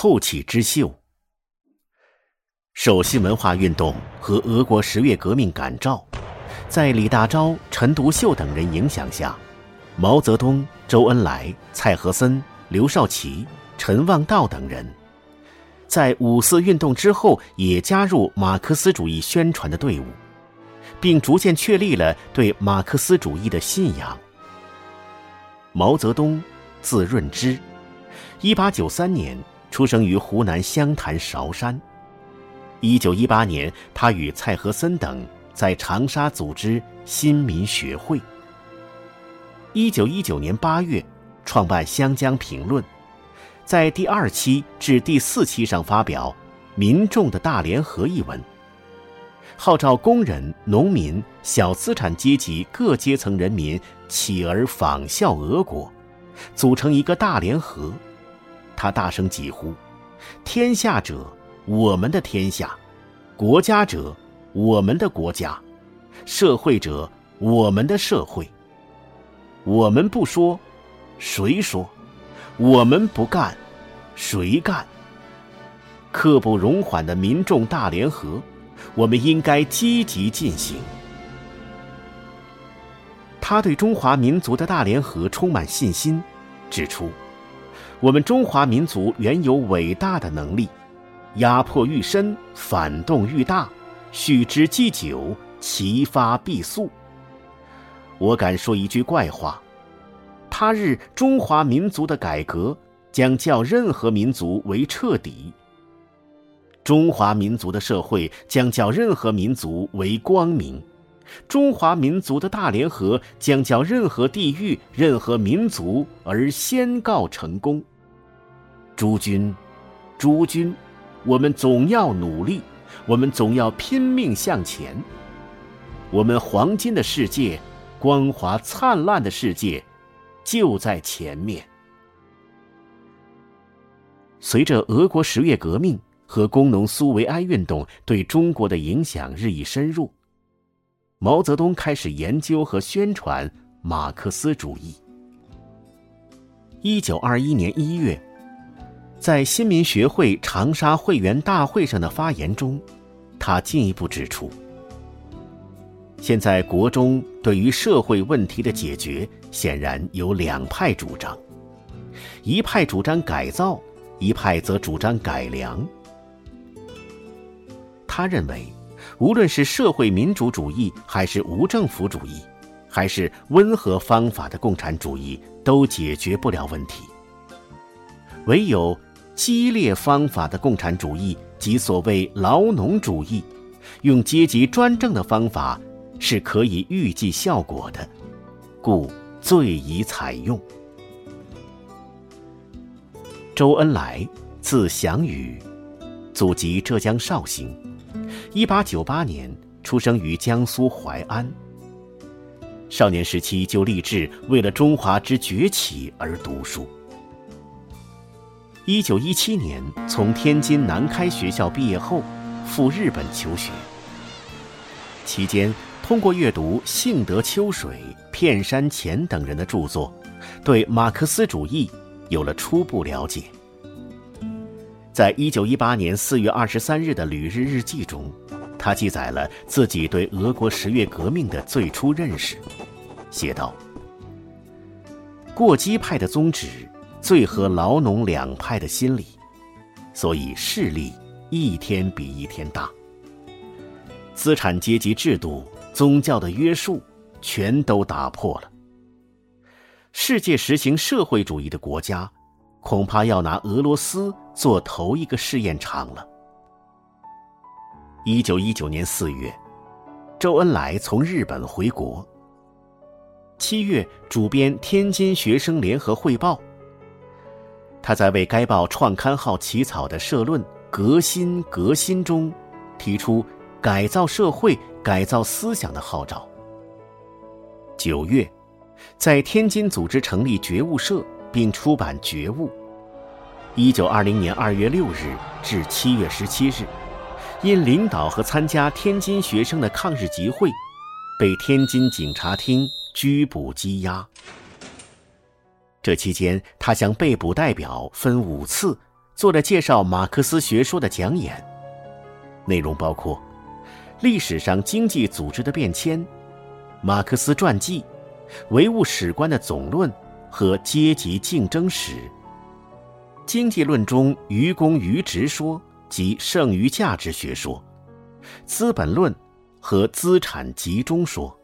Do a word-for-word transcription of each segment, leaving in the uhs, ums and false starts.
后起之秀。受新文化运动和俄国十月革命感召，在李大钊、陈独秀等人影响下，毛泽东、周恩来、蔡和森、刘少奇、陈望道等人在五四运动之后也加入马克思主义宣传的队伍，并逐渐确立了对马克思主义的信仰。毛泽东字润之，一八九三年出生于湖南湘潭韶山。一九一八年，他与蔡和森等在长沙组织新民学会。一九一九年八月，创办《湘江评论》，在第二期至第四期上发表《民众的大联合》一文，号召工人、农民、小资产阶级各阶层人民起而仿效俄国，组成一个大联合。他大声疾呼：天下者，我们的天下；国家者，我们的国家；社会者，我们的社会。我们不说，谁说？我们不干，谁干？刻不容缓的民众大联合，我们应该积极进行。他对中华民族的大联合充满信心，指出我们中华民族原有伟大的能力，压迫愈深，反动愈大，蓄之既久，其发必速。我敢说一句怪话，他日中华民族的改革将较任何民族为彻底，中华民族的社会将较任何民族为光明，中华民族的大联合将较任何地域、任何民族而先告成功。诸君，诸君，我们总要努力，我们总要拼命向前。我们黄金的世界，光华灿烂的世界就在前面。随着俄国十月革命和工农苏维埃运动对中国的影响日益深入，毛泽东开始研究和宣传马克思主义。一九二一年一月，在新民学会长沙会员大会上的发言中，他进一步指出，现在国中对于社会问题的解决显然有两派主张，一派主张改造，一派则主张改良。他认为无论是社会民主主义，还是无政府主义，还是温和方法的共产主义，都解决不了问题。唯有激烈方法的共产主义，即所谓劳农主义，用阶级专政的方法是可以预计效果的，故最宜采用。周恩来，字祥宇，祖籍浙江绍兴，一八九八年出生于江苏淮安。少年时期就立志为了中华之崛起而读书。一九一七年从天津南开学校毕业后，赴日本求学。期间通过阅读幸德秋水、片山前等人的著作，对马克思主义有了初步了解。在一九一八年四月二十三日的旅日日记中，他记载了自己对俄国十月革命的最初认识，写道：过激派的宗旨最合劳农两派的心理，所以势力一天比一天大。资产阶级制度、宗教的约束全都打破了。世界实行社会主义的国家，恐怕要拿俄罗斯做头一个试验场了。一九一九年四月，周恩来从日本回国。七月主编《天津学生联合汇报》，他在为该报创刊号起草的社论《革新革新》中提出改造社会、改造思想的号召。九月，在天津组织成立觉悟社，并出版《觉悟》。一九二零年二月六日至七月十七日，因领导和参加天津学生的抗日集会，被天津警察厅拘捕羁押。这期间，他向被捕代表分五次做了介绍马克思学说的讲演，内容包括历史上经济组织的变迁、马克思传记、唯物史观的总论和阶级竞争史、经济论中愚公愚直说及剩余价值学说、资本论和资产集中说。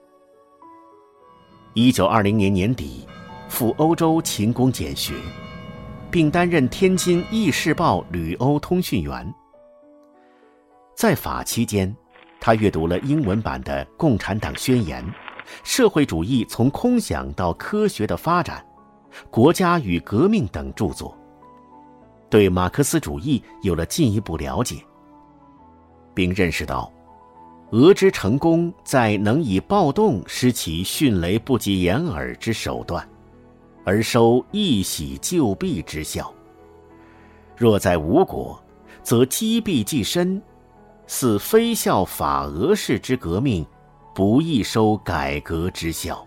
一九二零年年底赴欧洲勤工俭学，并担任天津《议事报》旅欧通讯员。在法期间，他阅读了英文版的《共产党宣言》、《社会主义从空想到科学的发展》、《国家与革命》等著作，对马克思主义有了进一步了解，并认识到俄之成功在能以暴动施其迅雷不及掩耳之手段，而收一洗旧弊之效。若在吴国，则积弊既深，似非效法俄式之革命，不易收改革之效。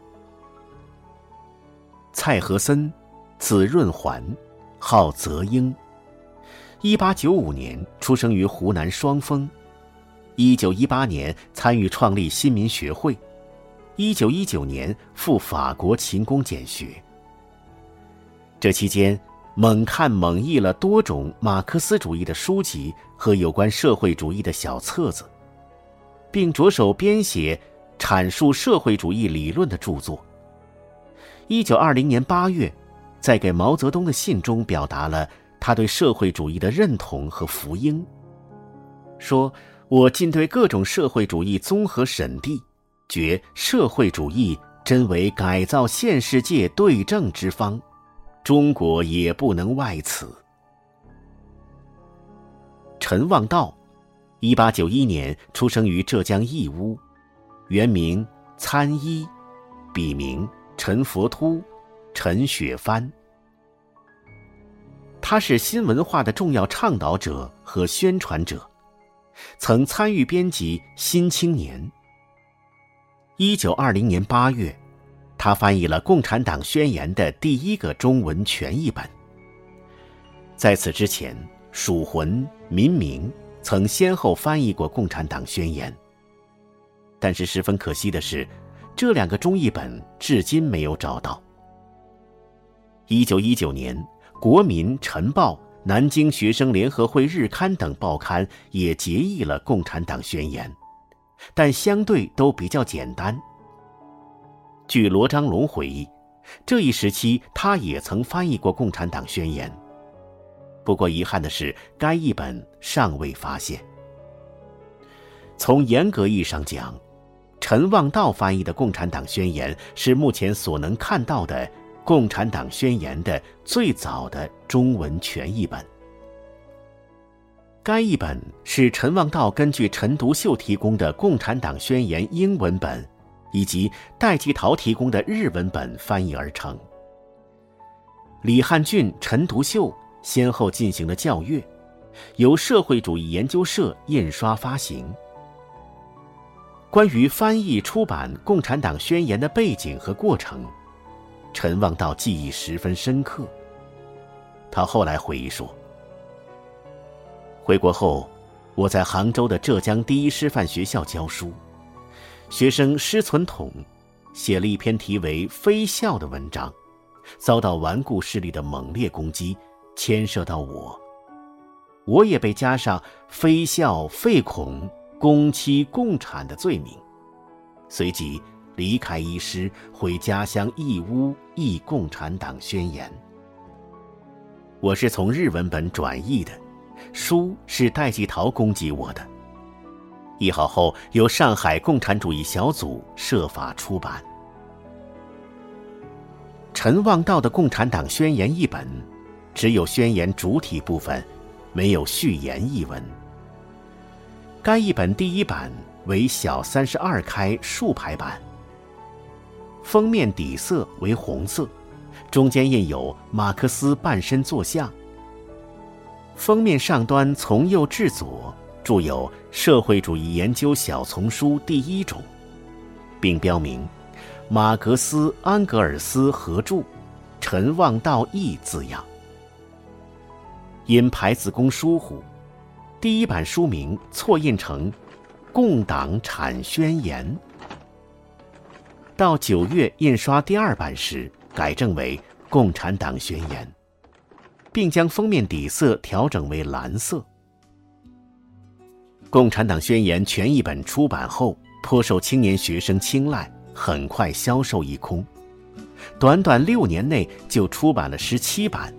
蔡和森，字润环，号泽英，一八九五年出生于湖南双峰。一九一八年参与创立新民学会，一九一九年赴法国勤工俭学。这期间猛看猛译了多种马克思主义的书籍和有关社会主义的小册子，并着手编写阐述社会主义理论的著作。一九二零年八月，在给毛泽东的信中表达了他对社会主义的认同和福音，说我尽对各种社会主义综合审地，觉社会主义真为改造现世界对正之方，中国也不能外此。陈望道，一八九一年出生于浙江义乌，原名参一，笔名陈佛突、陈雪帆。他是新文化的重要倡导者和宣传者，曾参与编辑《新青年》。一九二零年八月，他翻译了《共产党宣言》的第一个中文全译本。在此之前，蜀浑、民明曾先后翻译过《共产党宣言》，但是十分可惜的是，这两个中译本至今没有找到。一九一九年，国民、晨报、南京学生联合会日刊等报刊也结译了《共产党宣言》，但相对都比较简单。据罗章龙回忆，这一时期他也曾翻译过《共产党宣言》，不过遗憾的是，该译本尚未发现。从严格意义上讲，陈望道翻译的《共产党宣言》是目前所能看到的《共产党宣言》的最早的中文全译本。该译本是陈望道根据陈独秀提供的《共产党宣言》英文本以及戴季陶提供的日文本翻译而成。李汉俊、陈独秀先后进行了校阅，由社会主义研究社印刷发行。关于翻译出版《共产党宣言》的背景和过程，陈望道记忆十分深刻。他后来回忆说，回国后，我在杭州的浙江第一师范学校教书，学生施存统写了一篇题为《非校》的文章，遭到顽固势力的猛烈攻击，牵涉到我，我也被加上非校、废孔、攻欺共产的罪名，随即离开医师，回家乡义乌译《共产党宣言》。我是从日文本转译的，书是戴季陶供给我的，译好后由上海共产主义小组设法出版。陈望道的《共产党宣言》译本只有宣言主体部分，没有序言译文。该译本第一版为小三十二开竖排版，封面底色为红色，中间印有马克思半身坐像。封面上端从右至左注有《社会主义研究小丛书》第一种，并标明马格斯、安格尔斯合著，陈望道译字样。 因排字工疏忽，第一版书名错印成《共党产宣言》。到九月印刷第二版时，改正为《共产党宣言》，并将封面底色调整为蓝色。《共产党宣言》全译本出版后，颇受青年学生青睐，很快销售一空。短短六年内就出版了十七版。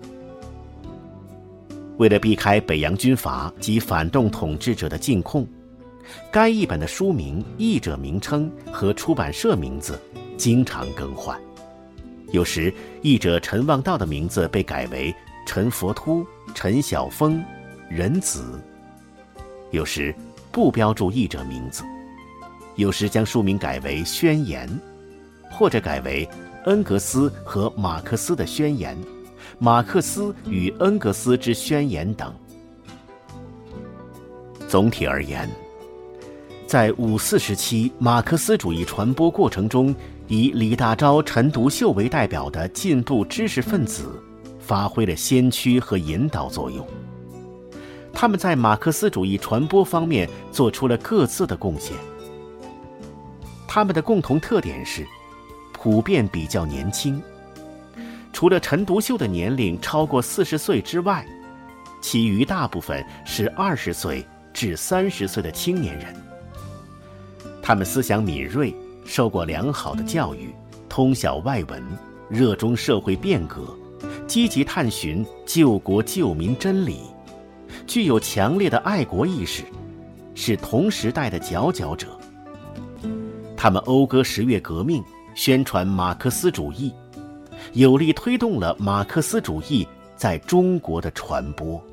为了避开北洋军阀及反动统治者的禁控，该译本的书名、译者名称和出版社名字经常更换。有时译者陈望道的名字被改为陈佛突、陈晓峰、任子，有时不标注译者名字，有时将书名改为宣言，或者改为恩格斯和马克思的宣言、马克思与恩格斯之宣言等。总体而言，在五四时期马克思主义传播过程中，以李大钊、陈独秀为代表的进步知识分子发挥了先驱和引导作用。他们在马克思主义传播方面做出了各自的贡献。他们的共同特点是普遍比较年轻，除了陈独秀的年龄超过四十岁之外，其余大部分是二十岁至三十岁的青年人。他们思想敏锐，受过良好的教育，通晓外文，热衷社会变革，积极探寻救国救民真理，具有强烈的爱国意识，是同时代的佼佼者。他们讴歌十月革命，宣传马克思主义，有力推动了马克思主义在中国的传播。